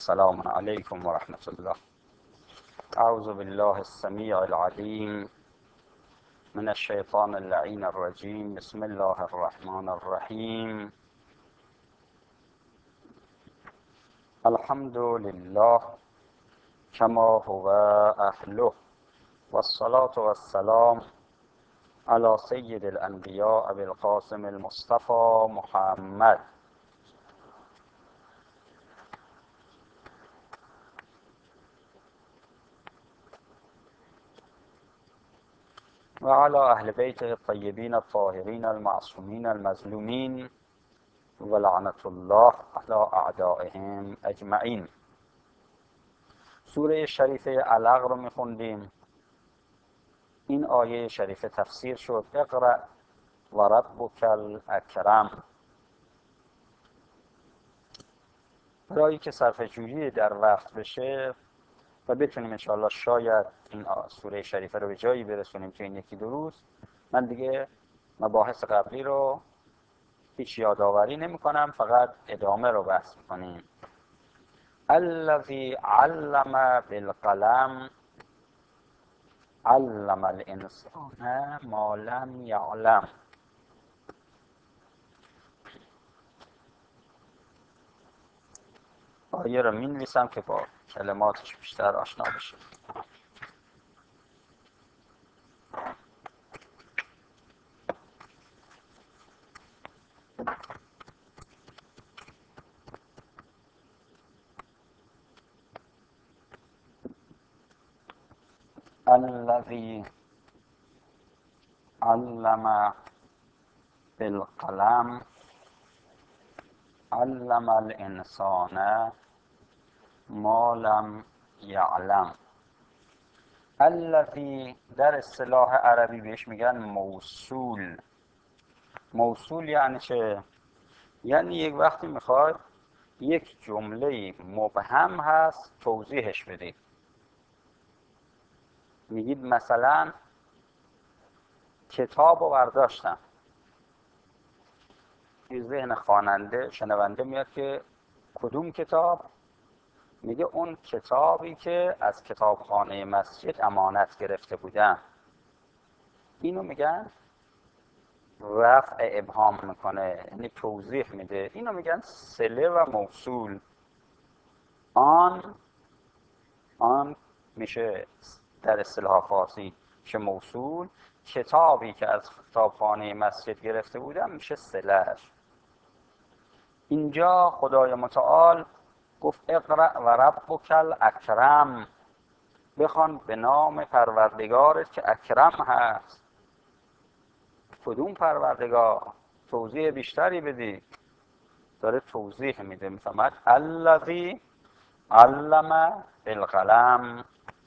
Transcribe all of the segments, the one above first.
السلام عليكم ورحمة الله. أعوذ بالله السميع العليم من الشيطان اللعين الرجيم. بسم الله الرحمن الرحيم. الحمد لله كما هو أهله، والصلاة والسلام على سيد الأنبياء أبي القاسم المصطفى محمد وعلى أهل بيته الطيبين الطاهرين المعصومين المظلومين، ولعنة الله على أعدائهم أجمعین. سوره شریفه علق رو میخوندیم. این آیه شریفه تفسیر شد: اقرأ و ربک الاکرم. برای که صرفه جویی در وقت بشه و بتونیم انشاءالله شاید این سوره شریفه رو به جایی برسونیم که این یکی دو روز، من دیگه مباحث قبلی رو هیچ یادآوری نمی کنم، فقط ادامه رو بحث کنیم. الذی علم بالقلم علم الانسان ما لم یعلم. آیه رو می نویسم که با کلماتش بیشتر آشنا بشیم. الذی علم بالقلم علم الانسان ما لم یعلم. الذی در اصطلاح عربی بهش میگن موصول. موصول یعنی چه؟ یعنی یک وقتی میخواد یک جمله مبهم هست توضیحش بدید. میگید مثلا کتاب رو برداشتم. این ذهن خواننده شنونده میاد که کدوم کتاب؟ میگه اون کتابی که از کتابخانه مسجد امانت گرفته بودم. اینو میگن رفع ابهام میکنه، یعنی توضیح میده. اینو میگن صله و موصول. آن میشه در اصطلاح فارسی میشه موصول. کتابی که از کتابخانه مسجد گرفته بودم میشه صله‌اش. اینجا خدای متعال گفت اقرأ و ربک الاکرم، بخوان به نام پروردگارت که اکرم هست. کدوم پروردگار؟ توضیح بیشتری بدی. داره توضیح میده، میفهمد الذی علم بالقلم.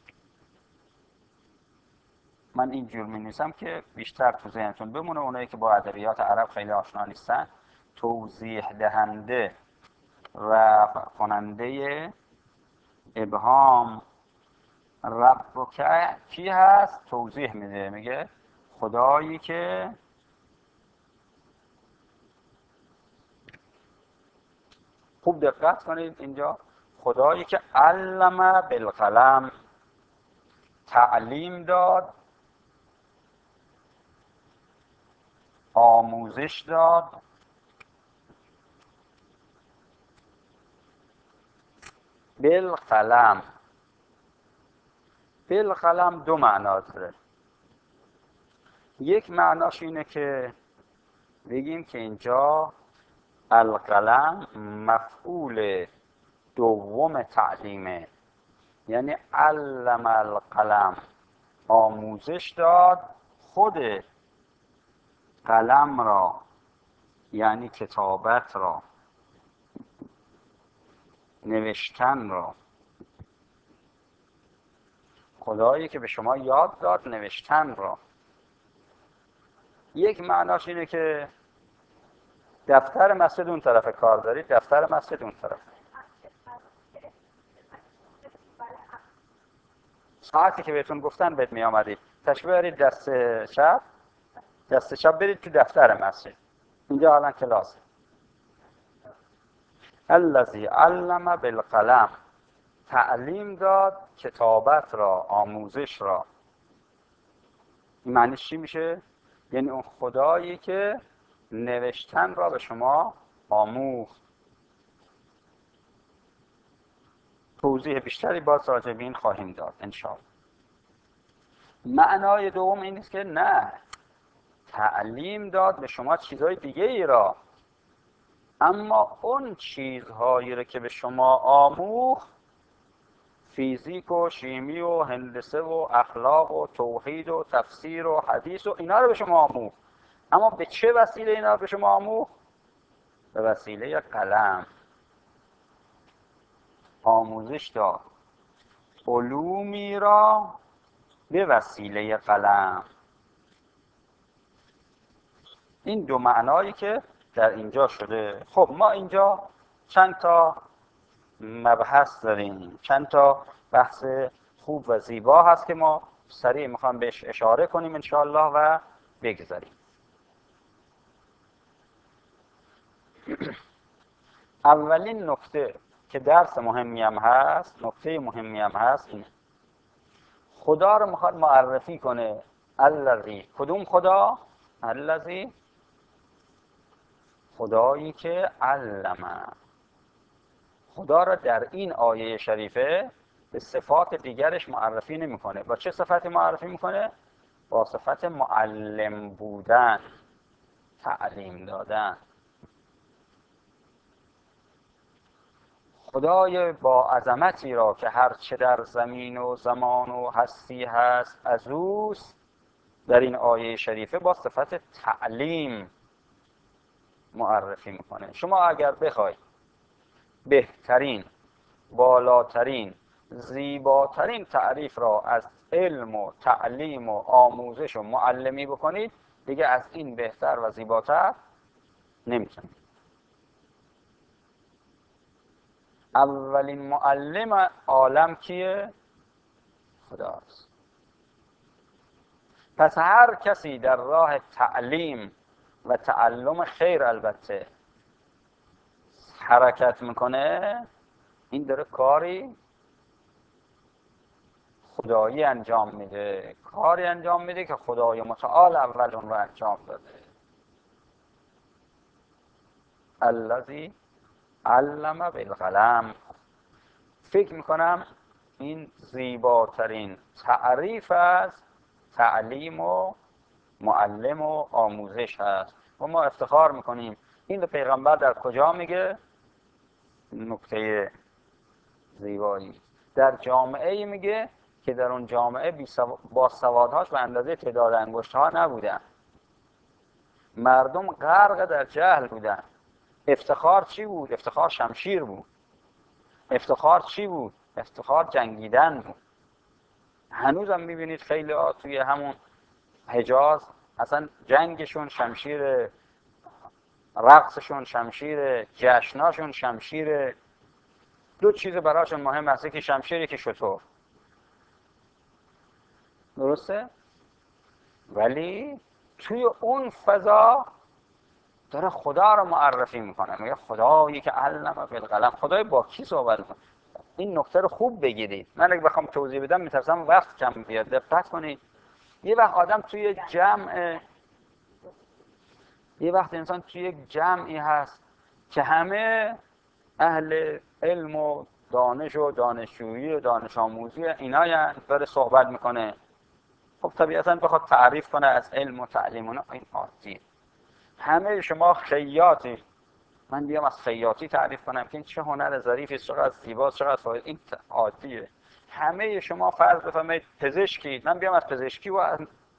من اینجور می‌نویسم که بیشتر تو ذهنتون بمونه. اونایی که با ادبیات عرب خیلی آشنا نیستن، توضیح دهنده رفع کننده ابهام ربک کی هست؟ توضیح میده، میگه خدایی که خوب دقت کنید اینجا، خدایی که علم بالقلم، تعلیم داد، آموزش داد. بالقلم، بالقلم دو معنا داره. یک معناش اینه که بگیم که اینجا القلم مفعول دوم تعلیمه، یعنی علم القلم، آموزش داد خود قلم را، یعنی کتابت را، نوشتن را. خدایی که به شما یاد داد نوشتن را. یک معناش اینه که دفتر مسجد اون طرف کار دارید، دفتر مسجد اون طرف. ساعتی که بهتون گفتن بهت می آمدید تشریف برید دست چپ برید تو دفتر مسجد. اینجا الان کلاسه. الذی علم بالقلم، تعلیم داد کتابت را، آموزش را. این معنیش چی میشه؟ یعنی اون خدایی که نوشتن را به شما آموخت. توضیح بیشتری باز راجع به این خواهیم داد انشاءالله. معنای دوم این است که نه، تعلیم داد به شما چیزهای دیگه ای را، اما اون چیزهایی را که به شما آموخت، فیزیک و شیمی و هندسه و اخلاق و توحید و تفسیر و حدیث و اینا رو به شما آموخت، اما به چه وسیله اینا رو به شما آموخت؟ به وسیله قلم. آموزش داد علومی را به وسیله قلم. این دو معنایی که در اینجا شده. خب ما اینجا چند تا مبحث داریم، چند تا بحث خوب و زیبا هست که ما سریع میخوام بهش اشاره کنیم انشاءالله و بگذاریم. اولین نکته که درس مهمی هم هست، نکته مهمی هم هست، اینه خدا رو میخواد معرفی کنه. الذی، کدوم خدا؟ الذی، خدایی که علم. خدا را در این آیه شریفه به صفات دیگرش معرفی نمیکنه. با چه صفتی معرفی میکنه؟ با صفت معلم بودن، تعلیم دادن. خدای با عظمتی را که هر چه در زمین و زمان و هستی هست از اوست، در این آیه شریفه با صفت تعلیم معرفی میکنه. شما اگر بخواید بهترین، بالاترین، زیباترین تعریف را از علم و تعلیم و آموزش و معلمی بکنید، دیگه از این بهتر و زیباتر نمیتونید. اولین معلم عالم کیه؟ خداست. پس هر کسی در راه تعلیم و تعلم خیر البته حرکت میکنه، این داره کاری خدایی انجام میده، کاری انجام میده که خدای متعال اول اون رو انجام داده. الذی علم بالقلم. فکر میکنم این زیباترین تعریف از تعلیم و معلم و آموزش هست و ما افتخار میکنیم. این رو پیغمبر در کجا میگه؟ نکته زیبایی. در جامعه میگه که در اون جامعه با سوادهاش به اندازه تعداد انگشت‌ها نبودن. مردم غرق در جهل بودن. افتخار چی بود؟ افتخار شمشیر بود. افتخار چی بود؟ افتخار جنگیدن بود. هنوزم میبینید خیلی ها توی همون حجاز اصلا جنگشون شمشیر، رقصشون شمشیر، جشناشون شمشیر. دو چیز براشون مهم است، که شمشیری که شطور. درسته؟ ولی توی اون فضا داره خدا رو معرفی میکنه. میگه خدایی که علم بالقلم. خدای با کی صحبت میکنه؟ این نکته رو خوب بگیرید. من اگه بخوام توضیح بدم میترسم وقت کم بیاد. دقت کنید. یه وقت آدم توی جمع، یه وقت انسان توی یک جمعی هست که همه اهل علم و دانش و دانشجویی و دانش آموزی اینا داره صحبت میکنه. خب طبیعتا بخواد تعریف کنه از علم و تعلیم اونا، این عادی. همه شما خیاطی، من بیام از خیاطی تعریف کنم که این چه هنر ظریفی است، چقدر زیباست، چقدر فاید، این عادیه. همه شما فرض بفرمایید پزشکی، من بیام از پزشکی و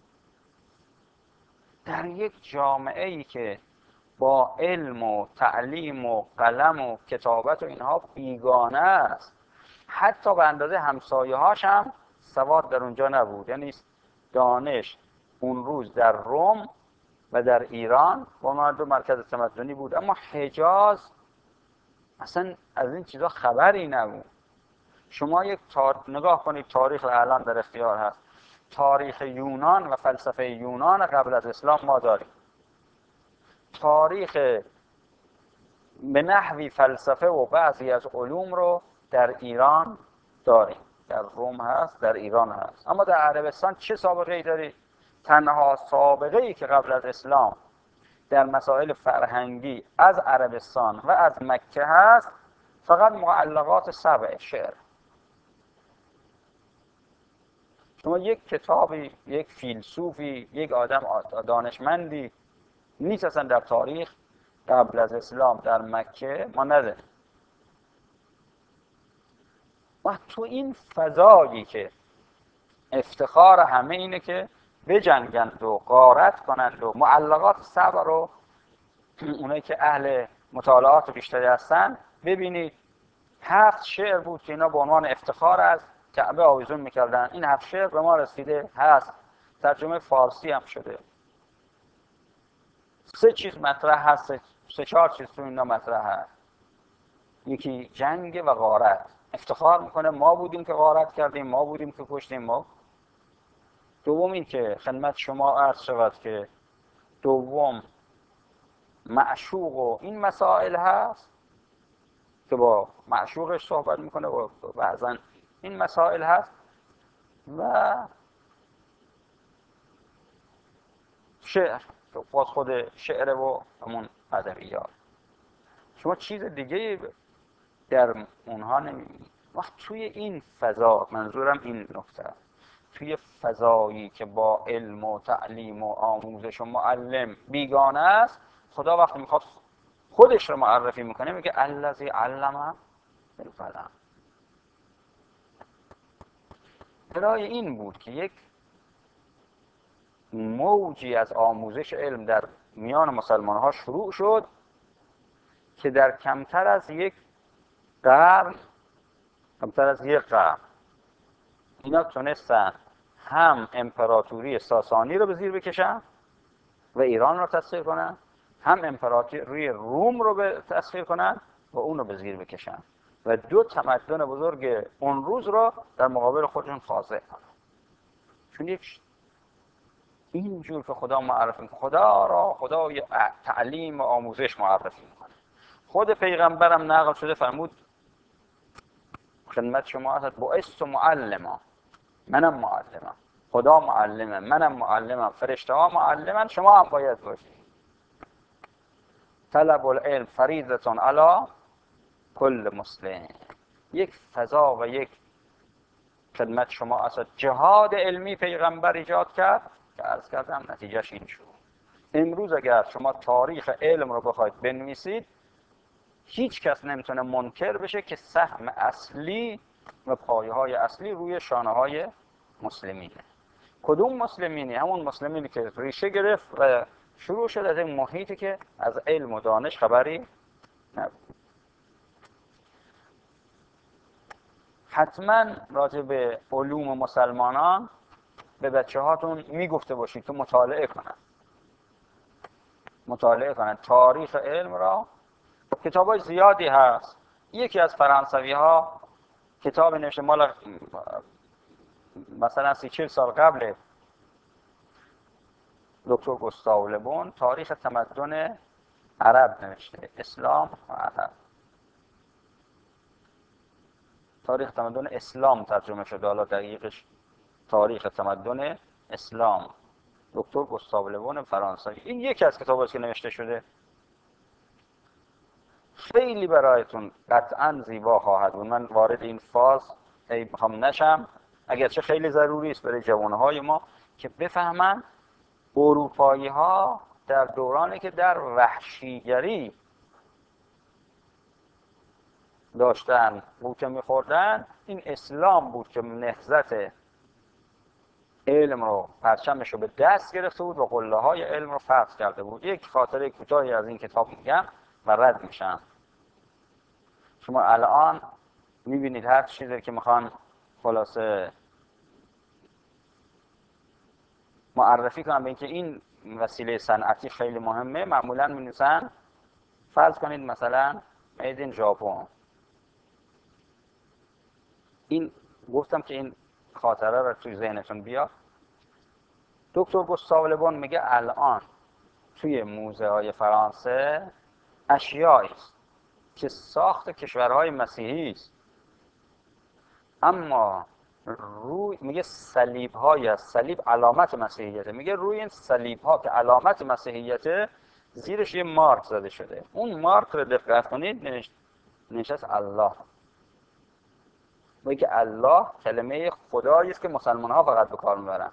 در یک جامعه ای که با علم و تعلیم و قلم و کتابت و اینها بیگانه است، حتی به اندازه همسایه هاش هم سواد در اونجا نبود. یعنی دانش اون روز در روم و در ایران با مردم مرکز تمدنی بود، اما حجاز اصلا از این چیزا خبری نبود. شما یک نگاه کنید، تاریخ الان در اختیار هست، تاریخ یونان و فلسفه یونان قبل از اسلام ما داریم. تاریخ به نحوی فلسفه و بعضی از علوم رو در ایران داریم، در روم هست، در ایران هست. اما در عربستان چه سابقه ای داری؟ تنها سابقه ای که قبل از اسلام در مسائل فرهنگی از عربستان و از مکه هست فقط معلقات سبع شعر. شما یک کتابی، یک فیلسوفی، یک آدم دانشمندی نیست اصلا در تاریخ قبل از اسلام در مکه ما نداریم. و تو این فضایی که افتخار همه اینه که بجنگند و غارت کنند و معلقات سبع رو، اونایی که اهل مطالعات بیشتری هستن، ببینید 7 شعر بود که اینا به عنوان افتخار از کعبه آویزون میکردن. این 7 شعر به ما رسیده هست، ترجمه فارسی هم شده. 3 چیز مطرح هست، 3-4 چیز تو اینا مطرح هست. یکی جنگ و غارت، افتخار میکنه ما بودیم که غارت کردیم، ما بودیم که کشتیم ما. دوم این که خدمت شما عرض شود که دوم معشوق و این مسائل هست که با معشوقش صحبت میکنه و بعضا این مسائل هست. و شعر که باز خود شعر و همون ادبیات. شما چیز دیگه در اونها نمیبینید. وقت توی این فضا، منظورم این نکته، توی فضایی که با علم و تعلیم و آموزش و معلم بیگانه است، خدا وقتی میخواد خودش رو معرفی میکنه میگه الذی علم بالقلم. برای این بود که یک موجی از آموزش علم در میان مسلمان ها شروع شد که در کمتر از یک قرن اینا تونستن هم امپراتوری ساسانی رو به زیر بکشن و ایران رو تسخیر کنن، هم امپراتوری روم رو به تسخیر کنن و اون رو به زیر بکشن و 2 تمدن بزرگ اون روز رو در مقابل خودشون خاضع کنن. چون یک اینجور که خدا معرفی میکنه، خدا را خدای تعلیم و آموزش معرفی میکنه. خود پیغمبرم نقل شده فرمود خدمت شما هست بعثت معلما، منم معلمم، خدا معلمه، منم معلمم، فرشته ها معلمن، شما هم باید باشید. طلب العلم فریضة علی کل مسلم. یک فضا و یک خدمت شما هست جهاد علمی پیغمبر ایجاد کرد که عرض کردم نتیجهش این شد. امروز اگر شما تاریخ علم رو بخواید بنویسید، هیچ کس نمیتونه منکر بشه که سهم اصلی و پایه‌های اصلی روی شانه‌های مسلمینه. کدوم مسلمینی؟ همون مسلمینی که ریشه گرفت و شروع شد از این محیطی که از علم و دانش خبری نبود. حتما راجع به علوم مسلمانان به بچه هاتون میگفته باشید که مطالعه کنن تاریخ علم را. کتابای زیادی هست. یکی از فرانسوی ها کتاب نوشته مال مثلا 30-40 سال قبل، دکتر گوستاو لبون، تاریخ تمدن عرب نوشته، اسلام و عرب. تاریخ تمدن اسلام ترجمه شده، حالا دقیقش تاریخ تمدن اسلام، دکتر گوستاو لبون فرانسوی. این یکی از کتاباست که نوشته شده. خیلی برایتون قطعا زیبا خواهد بود. من وارد این فاز میخوام نشم، اگرچه خیلی ضروری است برای جوانهای ما که بفهمن اروپایی ها در دورانی که در وحشیگری داشتن بوته میخوردن، این اسلام بود که نهضت علم رو، پرچمش رو به دست گرفته بود و قله های علم رو فتح کرده بود. یک خاطره کوتاهی از این کتاب میگم و رد میشم. شما الان میبینید هر چیزی که میخوان خلاصه معرفی کنم به اینکه این وسیله صنعتی خیلی مهمه، معمولا می‌نویسن فرض کنید مثلا made in ژاپن. این گفتم که این خاطره رو توی ذهنتون بیاد. دکتر گوستاو لبون میگه الان توی موزه های فرانسه اشیایی است که ساخت کشورهای مسیحی است، اما روی میگه صلیب های از صلیب علامت مسیحیته، میگه روی این صلیب ها که علامت مسیحیته زیرش یه مارک زده شده. اون مارک رو دقت کنید نشست الله. میگه الله کلمه خدایی است که مسلمان ها فقط به کار میبرن.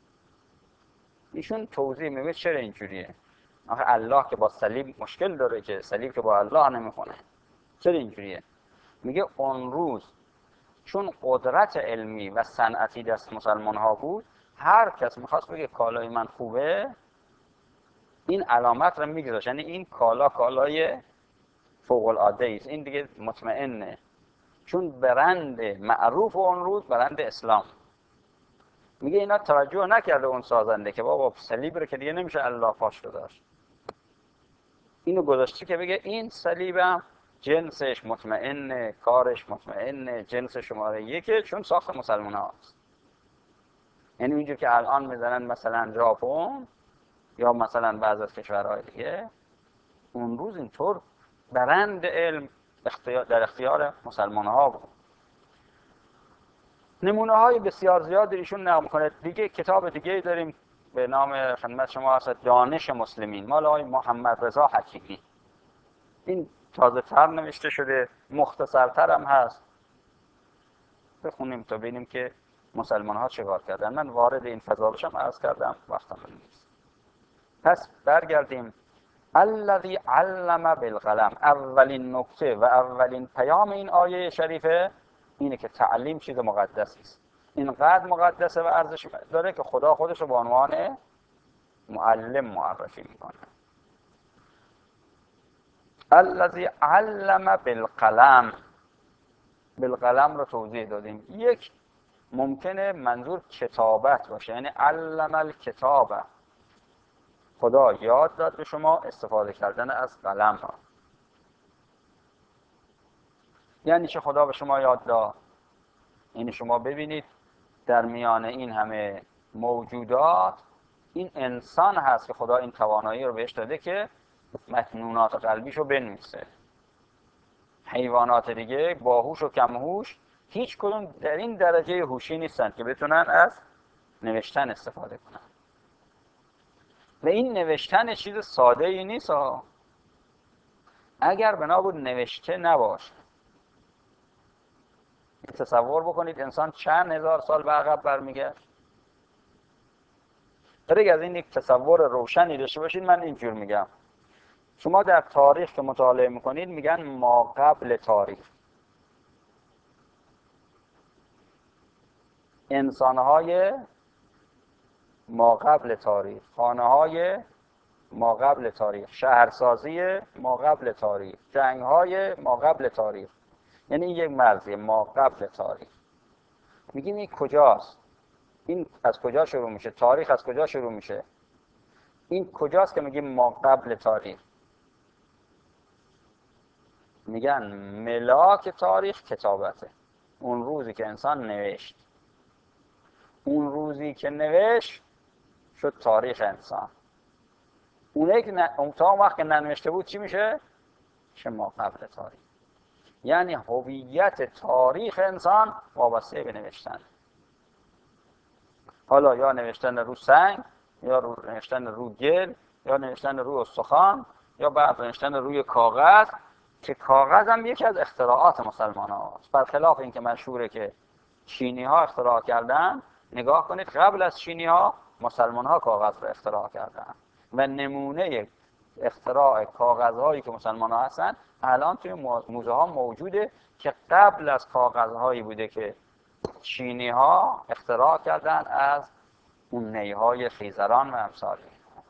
ایشون توضیح میده چرا اینجوریه. آخه الله که با صلیب مشکل داره، که صلیب که با الله نمیخونه. چرا اینجوریه؟ میگه اون روز چون قدرت علمی و صنعتی دست مسلمان ها بود، هر کس میخواست بگه کالای من خوبه این علامت رو میگذاشت، یعنی این کالای فوق العاده است، این دیگه مطمئنه، چون برند معروف اون روز برند اسلام. میگه اینا توجه نکرده اون سازنده که بابا صلیب رو که دیگه نمیشه الله پاش گذاشت، اینو گذاشته که بگه این صلیبم جنسش مطمئنه، کارش مطمئنه، جنس شماره یکه، چون ساخت مسلمان هاست. یعنی اینجور که الان میزنن مثلا ژاپن یا مثلا بعض از کشورهای دیگه، اون روز اینطور برند علم در اختیار مسلمان ها بود. نمونه های بسیار زیاد ایشون نقل میکنه. دیگه کتاب دیگه داریم به نام خدمت شما هست دانش مسلمین، مال آقای محمد رضا حکیمی. این تازه تر نوشته شده، مختصرتر هم هست. بخونیم تا ببینیم که مسلمان ها چه کار کردن. من وارد این فضا بشم عرض کردم وقتم نیست. پس برگردیم. الذی علم بالقلم، اولین نکته و اولین پیام این آیه شریفه اینه که تعلیم چیز مقدسی است. اینقدر مقدسه و ارزش داره که خدا خودش رو به عنوان معلم معرفی میکنه. الذی علم بالقلم، بالقلم رو توضیح دادیم. یک ممکنه منظور کتابت باشه، یعنی علم الکتابه، خدا یاد داد به شما استفاده کردن از قلم ها. یعنی چه خدا به شما یاد داد؟ یعنی شما ببینید در میان این همه موجودات این انسان هست که خدا این توانایی رو بهش داده که مکنونات قلبیشو بنویسه. حیوانات دیگه باهوش و کمهوش هیچ کدوم در این درجه هوشی نیستن که بتونن از نوشتن استفاده کنن. و این نوشتن چیز ساده ای نیست ها. اگر بنا بود نوشته نباشه، تصور بکنید انسان چند هزار سال به عقب برمیگرد. برای از این یک تصور روشنی داشته باشید. من اینجور میگم، شما در تاریخ که مطالعه میکنید میگن ما قبل تاریخ، انسانهای ما قبل تاریخ، خانه‌های ما قبل تاریخ، شهرسازی ما قبل تاریخ، جنگ‌های ما قبل تاریخ. یعنی این یک مرزیه ما قبل تاریخ. میگیم این کجاست؟ این از کجا شروع میشه؟ تاریخ از کجا شروع میشه؟ این کجاست که میگیم ما قبل تاریخ؟ میگن ملاک تاریخ کتابته. اون روزی که انسان نوشت، اون روزی که نوشت شد تاریخ انسان. اونه که تا وقت که ننوشته بود چی میشه؟ چه ما قبل تاریخ. یعنی هویت تاریخ انسان وابسته به نوشتن. حالا یا نوشتن رو سنگ، یا نوشتن رو گل، یا نوشتن رو استخوان، یا بعد نوشتن روی کاغذ، که کاغذ هم یکی از اختراعات مسلمان هاست. برخلاف این که مشهوره که چینی ها اختراع کردن، نگاه کنید قبل از چینی ها مسلمان ها کاغذ رو اختراع کردن و نمونه اختراع کاغذ هایی که مسلمان ها هستن الان توی موزه ها موجوده که قبل از کاغذ هایی بوده که چینی ها اختراع کردن از اون نیهای خیزران و امثالی.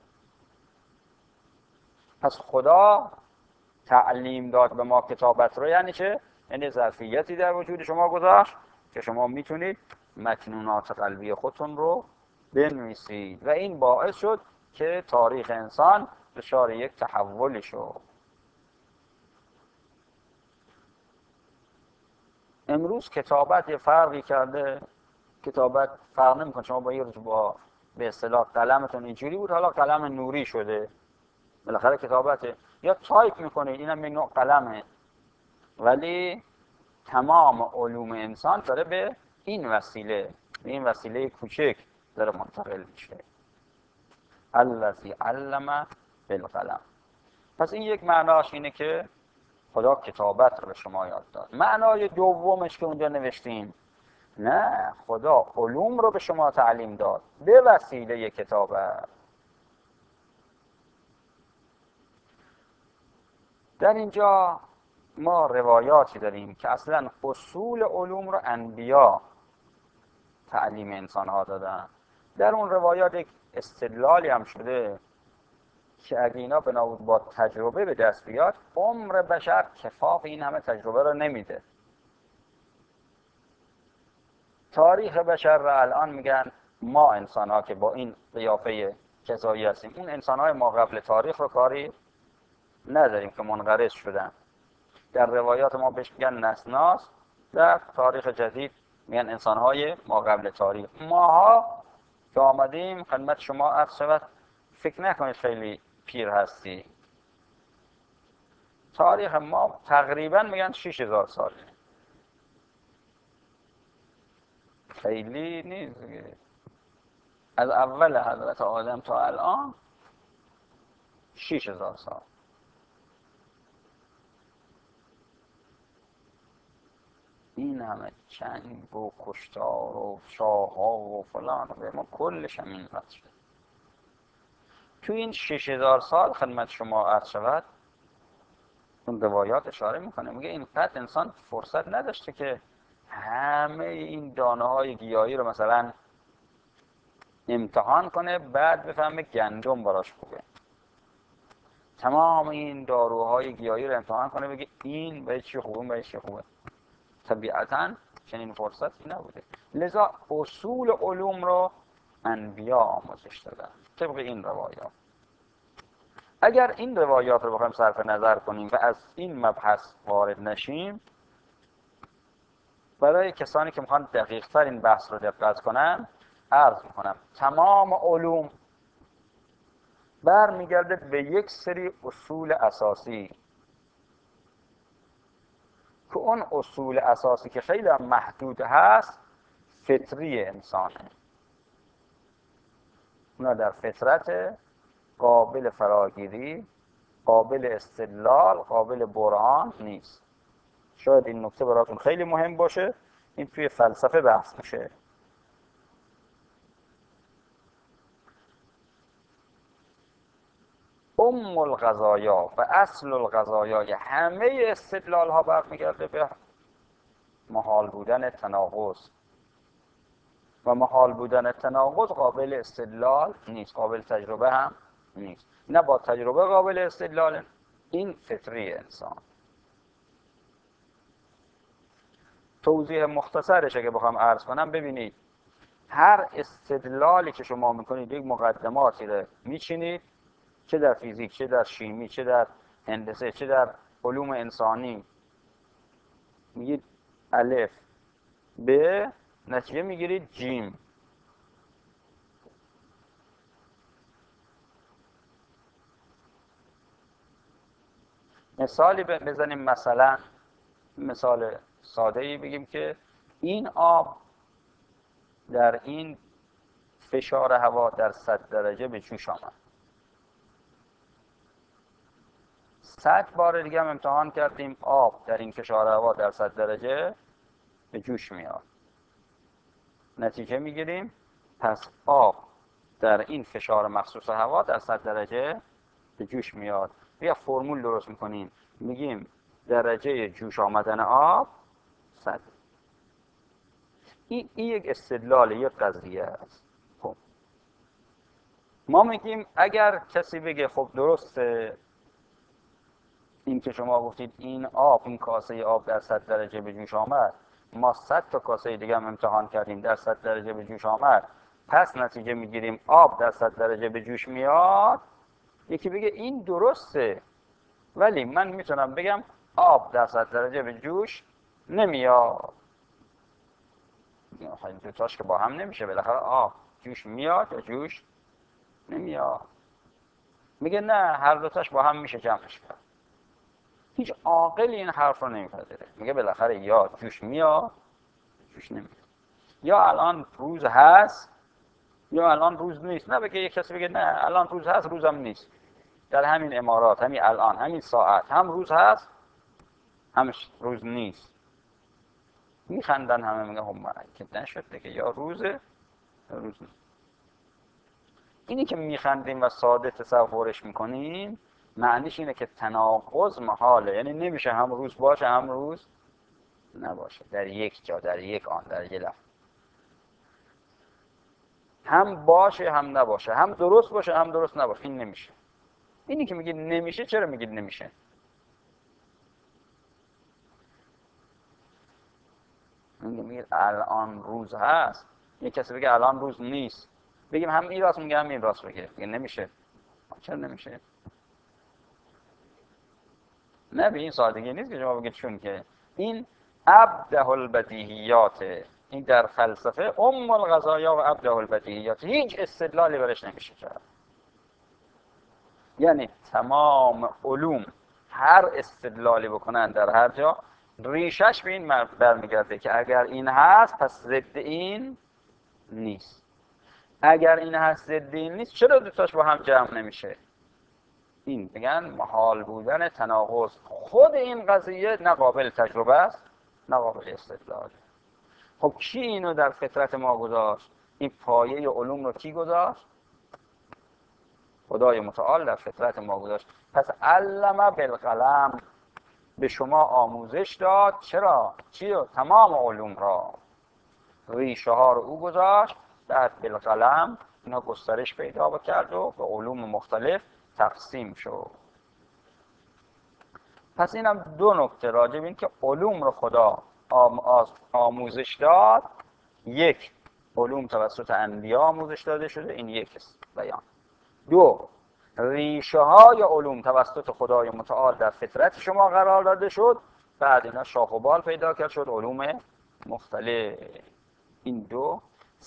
پس خدا تعلیم داد به ما کتابت رو. یعنی چه؟ یعنی ظرفیتی در وجود شما گذاشت که شما میتونید مکنونات قلبی خودتون رو بنویسید و این باعث شد که تاریخ انسان دچار یک تحولی شد. امروز کتابت یه فرقی کرده. کتابت فرق نمیکنه، شما با به اصطلاح قلمتون اینجوری بود، حالا قلم نوری شده، بالاخره کتابته. یا تایپ میکنید، اینم یک نوع قلمه، ولی تمام علوم انسان داره به این وسیله کوچک داره منتقل میشه. الذی علم بالقلم. پس این یک معناش اینه که خدا کتابت رو به شما یاد داد. معنای دومش که اونجا نوشتیم، نه، خدا علوم رو به شما تعلیم داد به وسیله کتابت. در اینجا ما روایاتی داریم که اصلا اصول علوم رو انبیا تعلیم انسان‌ها دادن. در اون روایات یک استدلالی هم شده که اگه اینا بنابود با تجربه به دست بیاد، عمر بشر کفاف این همه تجربه رو نمیده. تاریخ بشر را الان میگن ما انسان‌ها که با این قیافه کسایی هستیم، اون انسان‌های ما قبل تاریخ رو کاری نداریم که منقرض شدن. در روایات ما بهش میگن نسناس، در تاریخ جدید میگن انسان‌های ما قبل تاریخ. ماها که آمدیم خدمت شما عرض شود، فکر نکنید خیلی پیر هستی. تاریخ ما تقریبا میگن 6000 ساله، خیلی نیست. از اول حضرت آدم تا الان 6000 سال. این همه جنگ و کشتار و شاه‌ها و فلان و ما کلش همین قدر شد. تو این 6000 سال خدمت شما عرض شود، اون روایات اشاره میکنه، میگه اینقدر انسان فرصت نداشته که همه این دانه های گیاهی رو مثلا امتحان کنه بعد بفهمه گندم براش خوبه. تمام این داروهای گیاهی رو امتحان کنه بگه این به چی خوبه به چی خوبه. طبیعتاً چنین فرصتی نبوده. لذا اصول علوم رو انبیا آموزش دادن طبق این روایات. اگر این روایات رو بخوایم صرف نظر کنیم و از این مبحث وارد نشیم، برای کسانی که میخوان دقیق‌تر این بحث رو دقت کنن عرض میکنم تمام علوم برمیگرده به یک سری اصول اساسی که اون اصول اساسی که خیلی محدود هست فطری انسانه. اونا در فطرت قابل فراگیری، قابل استدلال، قابل برهان نیست. شاید این نکته براتون خیلی مهم باشه، این توی فلسفه بحث میشه. القضایا و اصل القضایا، همه استدلال ها برمیگرده به محال بودن تناقض و محال بودن تناقض قابل استدلال نیست، قابل تجربه هم نیست. نه با تجربه قابل استدلال، این فطری انسان. توضیح مختصرش اگه بخوام عرض کنم، ببینید هر استدلالی که شما میکنید یک مقدماتی رو میچینید، چه در فیزیک، چه در شیمی، چه در هندسه، چه در علوم انسانی، میگید الف به نتیجه میگیرید جیم. مثالی بزنیم، مثلا مثال ساده ای بگیم که این آب در این فشار هوا در 100 درجه به جوش آمد. 100 بار دیگه هم امتحان کردیم، آب در این فشار هوا در 100 درجه به جوش میاد. نتیجه میگیریم پس آب در این فشار مخصوص هوا در 100 درجه به جوش میاد. یا فرمول درست میکنیم، میگیم درجه جوش آمدن آب 100. این یک استدلال، یک قضیه است. خب ما میگیم اگر کسی بگه خب درسته این که شما گفتید این آب، این کاسه آب در 100 درجه به جوش آمد، ما 100 تا کاسه دیگه هم امتحان کردیم در 100 درجه به جوش آمد، پس نتیجه میگیریم آب در 100 درجه به جوش میاد. یکی بگه این درسته، ولی من میتونم بگم آب در 100 درجه به جوش نمیاد. خیلی دوتاش که با هم نمیشه، بالاخره آب جوش میاد یا جوش نمیاد. میگه نه، هر دوتاش با هم میشه جمعش کرد. هیچ عاقلی این حرف رو نمیپذیره. میگه بالاخره یا جوش میاد جوش نمیاد، یا الان روز هست یا الان روز نیست. نه بگه یک کسی بگه نه الان روز هست روزم نیست. در همین امارات همین الان همین ساعت هم روز هست همش روز نیست. میخندن همه، میگه هم که نشد دیگه، یا روزه یا روز نیست. اینی که میخندیم و ساده تصورش میکنیم معنیش اینه که تناقض محاله، یعنی نمیشه هم روز باشه هم روز نباشه در یک جا، در یک آن، در یک لحظه. هم باشه هم نباشه، هم درست باشه هم درست نباشه، این نمیشه. اینی که میگید نمیشه، چرا میگید نمیشه؟ میگید الان روز هست، یک کسی بگه الان روز نیست، بگیم هم این راست میگه هم این راست بگه نمیشه. چرا نمیشه؟ نه به این سادگی نیست که شما بگید چون که این ابده البدیهیات، این در فلسفه ام القضایا و ابده البدیهیات، هیچ استدلالی برش نمیشه کرد. یعنی تمام علوم هر استدلالی بکنن در هر جا ریشش به این برمیگرده که اگر این هست پس ضد این نیست. اگر این هست ضد این نیست، چرا دوتاش با هم جمع نمیشه؟ این میگن محال بودن تناقض. خود این قضیه نه قابل تجربه است نه قابل استدلال. خب کی اینو در فطرت ما گذاشت؟ این پایه علوم رو کی گذاشت؟ خدای متعال در فطرت ما گذاشت. پس علم بالقلم، به شما آموزش داد. چرا؟ چیو؟ تمام علوم را. ریشه ها رو او گذاشت، بعد بالقلم اینا گسترش پیدا کرد و به علوم مختلف تقسیم شد. پس اینم دو نکته راجع به این که علوم رو خدا آموزش داد. یک، علوم توسط انبیا آموزش داده شده، این یک بیان. دو، ریشه های علوم توسط خدای متعال در فطرت شما قرار داده شد، بعد اینا شاخ و بال پیدا کرد شد علوم مختلف. این دو.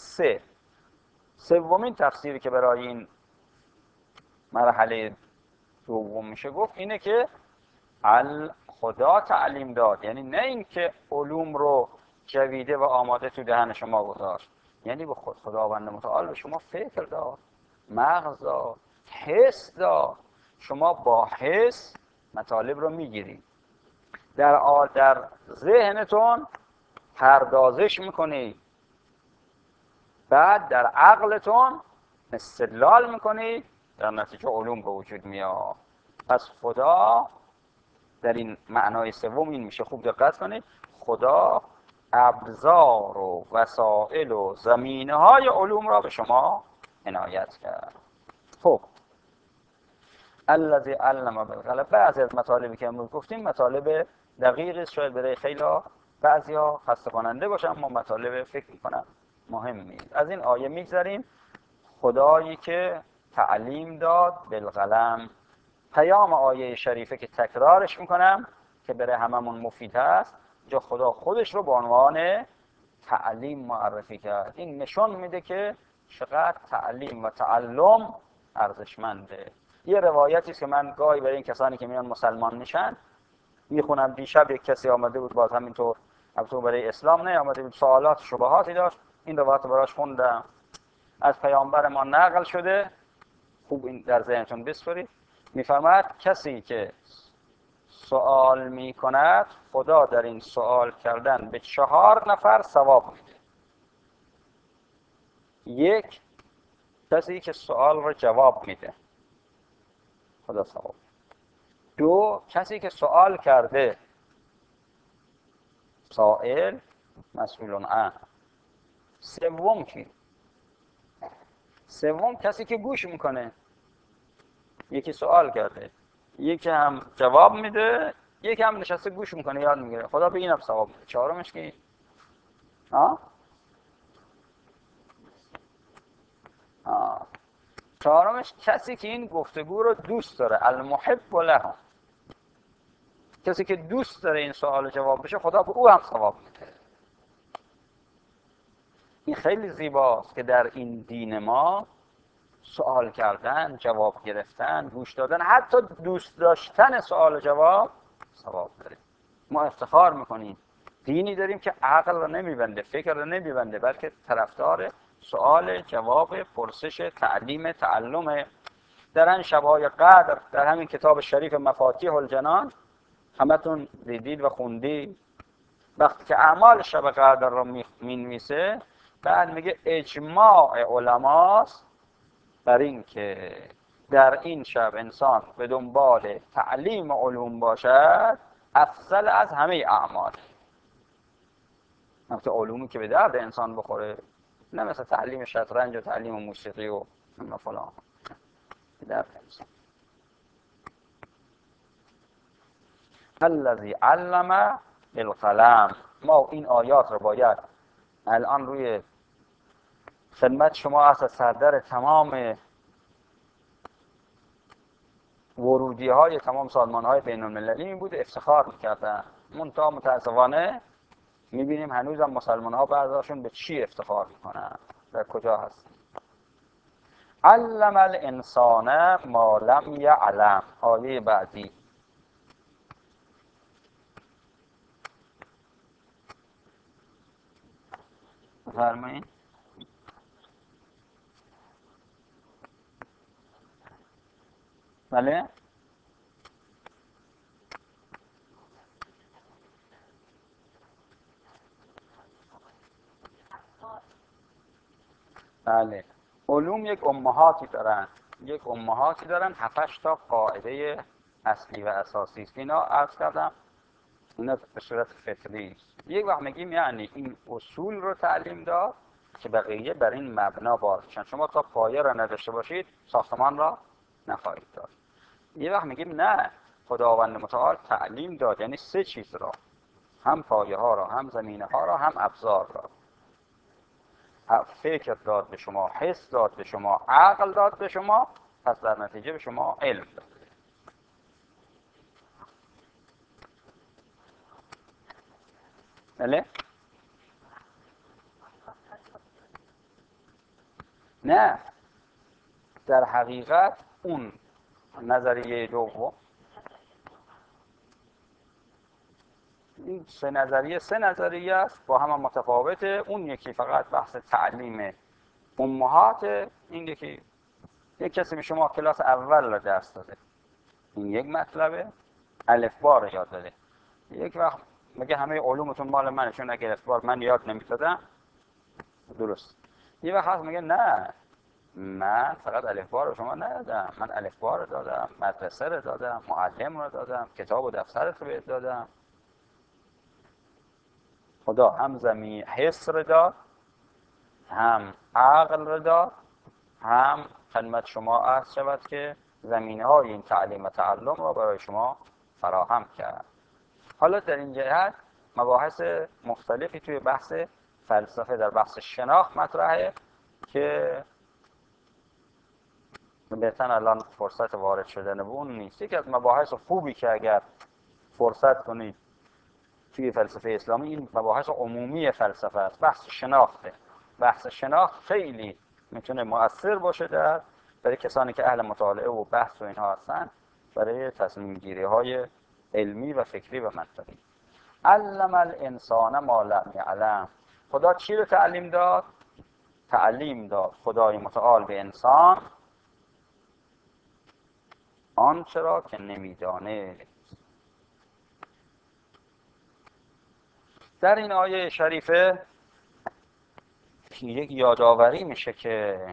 سومین تفسیری که برای این مرحله دوم میشه گفت اینه که خدا تعلیم داد، یعنی نه اینکه علوم رو جویده و آماده تو دهن شما گذاشت، یعنی به خداوند متعال به شما فکر داد، مغز داد، حس داد. شما با حس مطالب رو میگیرید، در ذهنتون پردازش میکنید، بعد در عقلتون استدلال میکنید، در نتیجه علوم به وجود میاد. پس خدا در این معنای سوم این میشه، خوب دقت کنید، خدا ابزار و وسائل و زمینه های علوم را به شما عنایت کرد. خب الذی علم بالقلم، بعضی از مطالبی که امروز گفتیم مطالب دقیقی شاید برای خیلی بعضیا خسته کننده باشه، اما مطالب فکر میکنم مهمی. از این آیه میگذریم. خدایی که تعلیم داد بالقلم. پیام آیه شریفه که تکرارش میکنم که برای هممون مفید هست، جا خدا خودش رو به عنوان تعلیم معرفی کرد. این نشون میده که چقدر تعلیم و تعلم ارزشمنده. یه روایتی است که من گاهی برای این کسانی که میان مسلمان میشن میخونم. دیشب یک کسی آمده بود، باز همینطور البته برای اسلام نه آمده بود، سوالات شبهاتی داشت، این روایت براش خوندم، از پیامبر ما نقل شده، خوب این در ذهنتون بسپرید. میفرماید کسی که سوال میکند خدا در این سوال کردن به 4 نفر ثواب میده. یک، کسی که سوال رو جواب میده خدا ثواب. دو، کسی که سوال کرده سائل مسئولون عنه. سوم کی؟ سوم کسی که گوش میکنه. یکی سوال کرده، یکی هم جواب میده، یکی هم نشسته گوش میکنه یاد میگیره، خدا به اینم ثواب میده. چهارمش کی؟ چهارمش کسی که این گفتگو رو دوست داره، المحب له، کسی که دوست داره این سوال جواب بشه خدا به او هم ثواب میده. این خیلی زیباست که در این دین ما سوال کردن، جواب گرفتن، گوش دادن، حتی دوست داشتن سوال جواب ثواب داریم. ما افتخار میکنیم دینی داریم که عقل رو نمیبنده، فکر رو نمیبنده، بلکه طرفدار سوال، جواب، پرسش، تعلیم، تعلم. در شب‌های قدر در همین کتاب شریف مفاتیح الجنان همتون دیدید و خوندید، وقتی که اعمال شب قدر رو مینویسه بعد میگه اجماع علماست بر این که در این شب انسان به دنبال تعلیم علوم باشد افضل از همه اعمال. البته علومی که به درد انسان بخوره، نه مثل تعلیم شطرنج و تعلیم موسیقی و فلان، به درد انسان. الذی علم بالقلم. ما این آیات رو باید الان روی خدمت شما از سردر تمام ورودی های تمام سازمان های بین المللی می بود، افتخار میکردن. منتها متاسفانه میبینیم هنوز هم مسلمان ها بعضاشون به چی افتخار میکنن، در کجا هست. علم الانسان ما لم یعلم. آیه بعدی فرمایید. بله بله. علوم یک امهاتی دارن، یک امهاتی دارن، 7 تا قاعده اصلی و اساسی است. اینا عرض کردم اینا به صورت فطری است. یک وقت میگیم یعنی این اصول رو تعلیم داد که بقیه بر این مبنا باشن. شما تا پایه را نداشته باشید ساختمان را نخواهید داد. یه وقت میگیم نه، خداوند متعال تعلیم داد یعنی 3 چیز را، هم پایه ها را، هم زمینه ها را، هم ابزار را. فکر داد به شما، حس داد به شما، عقل داد به شما، پس در نتیجه به شما علم داد. بله؟ نه، در حقیقت اون نظریه دوم، این 3 نظریه است با هم متفاوته. اون یکی فقط بحث تعلیم امهات، این یکی یک کسی به شما کلاس اول رو درس داده، این یک مطلبه، الفبا رو یاد داده. یک وقت میگه همه علومتون مال منه چون اگه الفبا من یاد نمیدادم، درست. یه وقت هست میگه نه، من فقط الفبا رو شما ندادم، من الفبا رو دادم، مدرسه رو دادم، معلم رو دادم، کتاب و دفترت رو بهت دادم. خدا هم زمین حس رو داد، هم عقل رو داد، هم خدمت شما عرض شود که زمینه های این تعلیم و تعلم را برای شما فراهم کرد. حالا در این جهت مباحث مختلفی توی بحث فلسفه در بحث شناخت مطرحه که بهتن الان فرصت وارد شدن به اون نیست. یکی از مباحث خوبی که اگر فرصت کنید توی فلسفه اسلامی این مباحث عمومی فلسفه است، بحث شناخته. بحث شناخت خیلی میتونه مؤثر باشه برای کسانی که اهل مطالعه و بحث و اینها هستن، برای تصمیم گیری های علمی و فکری و منطقی. علم الانسان ما لم یعلم. خدا چی رو تعلیم داد؟ تعلیم داد خدای متعال به انسان آنچه را که نمیدانه. در این آیه شریفه یک یادآوری میشه که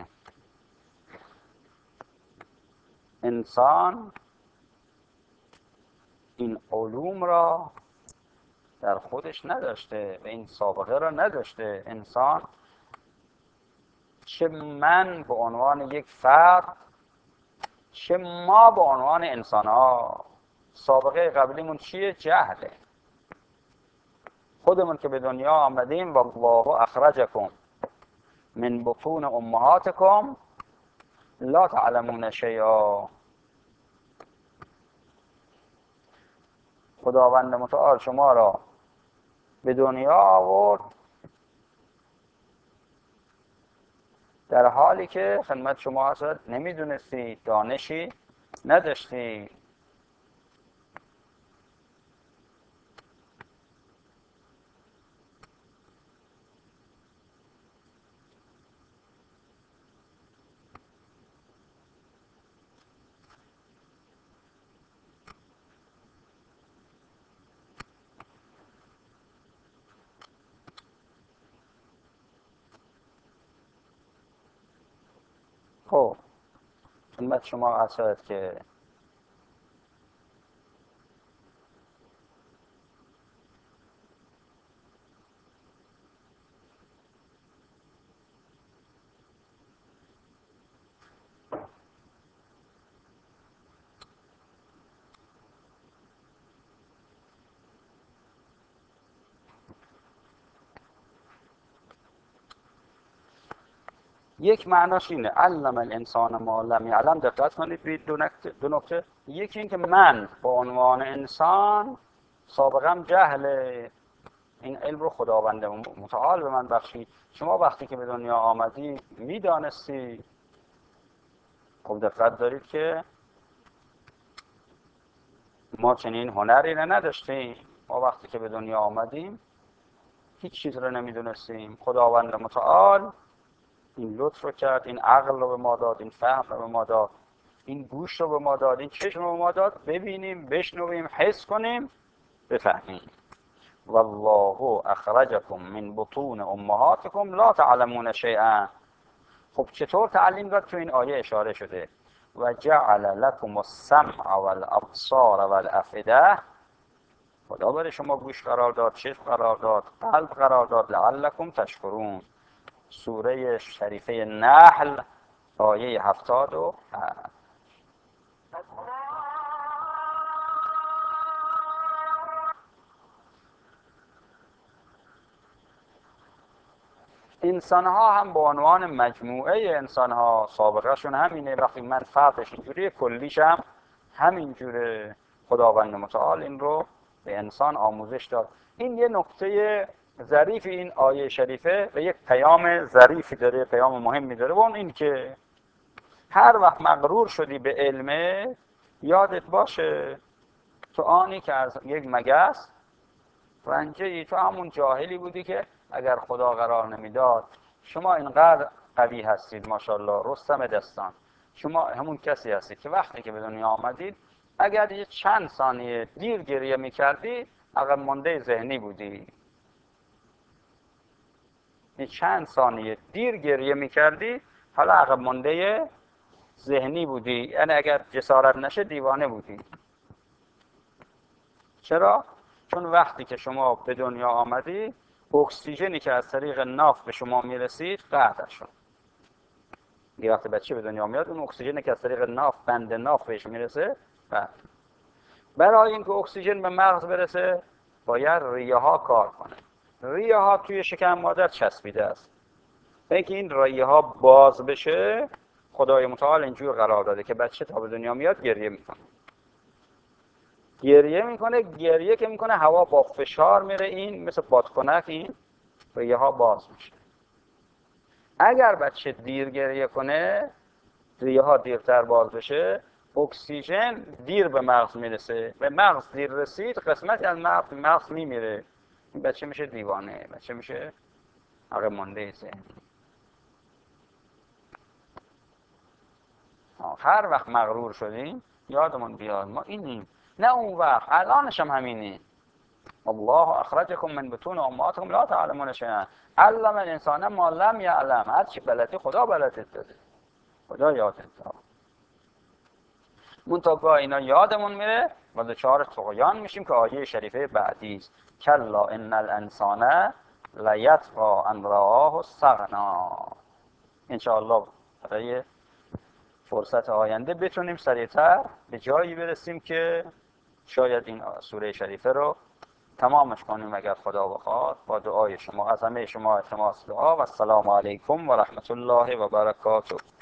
انسان این علوم را در خودش نداشته و این سابقه را نداشته. انسان، چه من به عنوان یک فرد، چه ما به عنوان انسان ها، سابقه قبلیمون چیه؟ جهله. خودمون که به دنیا آمدیم والله اخرجکم من بطون امهاتکم لا تعلمون شیئا. خداوند متعال شما را به دنیا آورد در حالی که خدمت شما هست نمیدونستی، دانشی نداشتی. خب خدمت شما عرض شود که یک معناش اینه علم الانسان ما لم یعلم. دقت کنید به دو نکته. یکی این که من به عنوان انسان سابقا جهل این علم رو خداوند متعال به من بخشید. شما وقتی که به دنیا آمدی میدانستی. خب دقت دارید که ما چنین هنری رو نداشتیم. ما وقتی که به دنیا آمدیم هیچ چیز رو نمیدونستیم. خداوند متعال این لطف رو کرد، این عقل رو به ما داد، این فهم رو به ما داد، این گوش رو به ما داد، این چشم رو به ما داد، ببینیم، بشنویم، حس کنیم، بفهمیم. والله اخرجکم من بطون امهاتکم لا تعلمون شیئا. خب چطور تعلیم داد؟ تو این آیه اشاره شده و جعل لکم السمع والابصار والافئده. خدا برای شما گوش قرار داد، چشم قرار داد، قلب قرار داد، لعلکم تشکرون. سوره شریفه نحل آیه 70. انسان ها هم به عنوان مجموعه انسان ها سابقه شون همینه. وقتی من فردش اینجوری کلیش هم همینجوره. خداوند متعال این رو به انسان آموزش داد. این یه نکته ظریف این آیه شریفه و یک پیام ظریفی داره، پیام مهمی داره. و اون این که هر وقت مغرور شدی به علمه یادت باشه تو آنی که از یک مگس رنجه ای، تو همون جاهلی بودی که اگر خدا قرار نمیداد. شما اینقدر قوی هستید ماشاءالله رستم دستان. شما همون کسی هستید که وقتی که به دنیا آمدید اگر یه چند ثانیه دیر گریه میکردی عقب مانده ذهنی بودی. یه چند ثانیه دیر گریه میکردی حالا عقب مانده ذهنی بودی. یعنی اگر جسارت نشه دیوانه بودی. چرا؟ چون وقتی که شما به دنیا آمدی اکسیژنی که از طریق ناف به شما میرسید قطع شد. یه وقتی بچه به دنیا میاد اون اکسیژنی که از طریق ناف، بند ناف بهش میرسه قطع. برای اینکه اکسیژن به مغز برسه باید ریه ها کار کنه. ریه ها توی شکم مادر چسبیده است. اینکه این ریه ها باز بشه خدای متعال اینجور قرار داده که بچه تا به دنیا میاد گریه میکنه. گریه که میکنه هوا با فشار میره، این مثل بادکنک این ریه ها باز میشه. اگر بچه دیر گریه کنه ریه ها دیرتر باز بشه اکسیژن دیر به مغز میرسه. به مغز دیر رسید قسمتی از مغز میمیره. این بچه میشه دیوانه، بچه میشه عقب مانده ذهنی. هر وقت مغرور شدیم یادمون بیاد ما اینیم، نه اون وقت. الانش هم همینیم. الله اخرجکم من بطون امهاتکم لا تعلمون شیئا علم الانسان ما لم یعلم. هر چی بلدی خدا بلدت داده، خدا یادت داد. منتها اینا یادمون میره و دچار طغیان میشیم که آیه شریفه بعدی است کلا ان الانسان لیطغی ان رآه استغنا. ان شاء الله برای فرصت آینده بتونیم سریعتر به جایی برسیم که شاید این سوره شریفه رو تمامش کنیم اگر خدا بخواد. با دعای شما از همه شما التماس دعا و السلام علیکم و رحمت الله و برکاته.